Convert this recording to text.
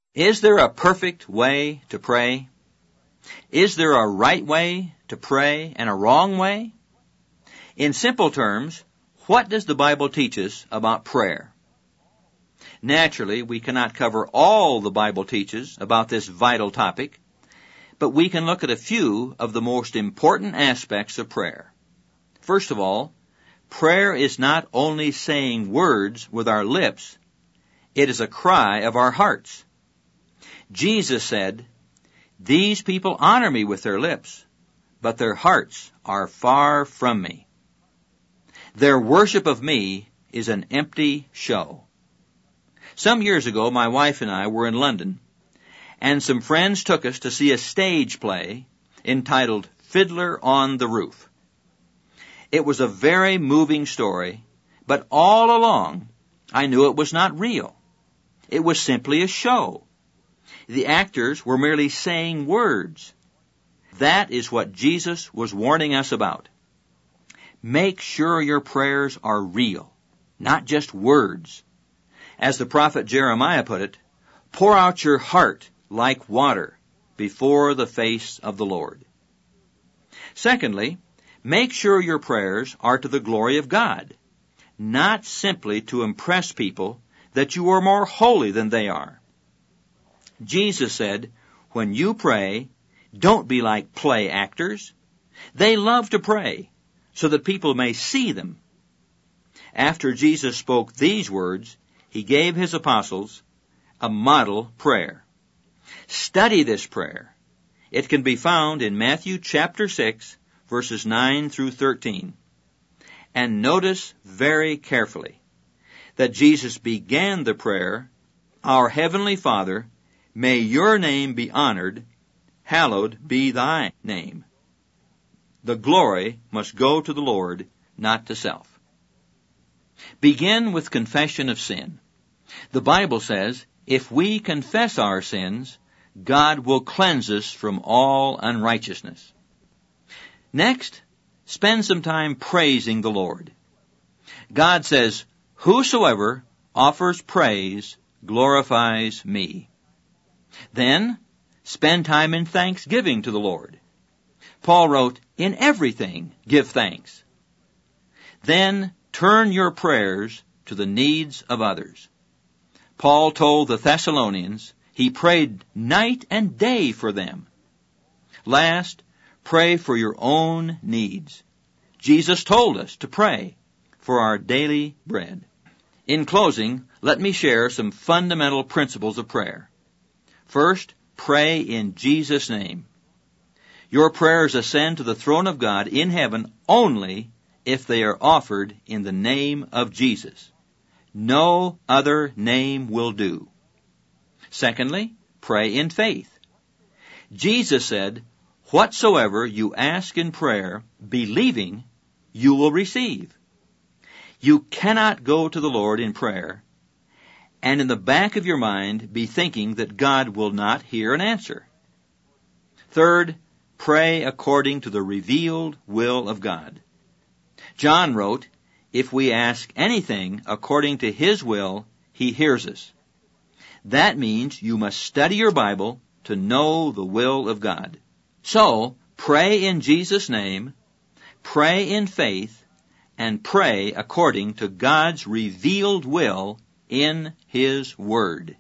Is there a perfect way to pray? Is there a right way to pray and a wrong way? In simple terms, what does the Bible teach us about prayer? Naturally, we cannot cover all the Bible teaches about this vital topic, but we can look at a few of the most important aspects of prayer. First of all, prayer is not only saying words with our lips, it is a cry of our hearts. Jesus said, "These people honor me with their lips, but their hearts are far from me. Their worship of me is an empty show." Some years ago, my wife and I were in London, and some friends took us to see a stage play entitled Fiddler on the Roof. It was a very moving story, but all along I knew it was not real. It was simply a show. The actors were merely saying words. That is what Jesus was warning us about. Make sure your prayers are real, not just words. As the prophet Jeremiah put it, pour out your heart like water before the face of the Lord. Secondly, make sure your prayers are to the glory of God, not simply to impress people that you are more holy than they are. Jesus said, when you pray, don't be like play actors. They love to pray so that people may see them. After Jesus spoke these words, he gave his apostles a model prayer. Study this prayer. It can be found in Matthew chapter 6, verses 9 through 13. And notice very carefully that Jesus began the prayer, "Our Heavenly Father, may your name be honored, hallowed be thy name." The glory must go to the Lord, not to self. Begin with confession of sin. The Bible says, if we confess our sins, God will cleanse us from all unrighteousness. Next, spend some time praising the Lord. God says, "Whosoever offers praise glorifies me." Then, spend time in thanksgiving to the Lord. Paul wrote, "In everything give thanks." Then, turn your prayers to the needs of others. Paul told the Thessalonians he prayed night and day for them. Last, pray for your own needs. Jesus told us to pray for our daily bread. In closing, let me share some fundamental principles of prayer. First, pray in Jesus' name. Your prayers ascend to the throne of God in heaven only if they are offered in the name of Jesus. No other name will do. Secondly, pray in faith. Jesus said, "Whatsoever you ask in prayer, believing, you will receive." You cannot go to the Lord in prayer and in the back of your mind be thinking that God will not hear an answer. Third, pray according to the revealed will of God. John wrote, "If we ask anything according to his will, he hears us." That means you must study your Bible to know the will of God. So, pray in Jesus' name, pray in faith, and pray according to God's revealed will in his Word.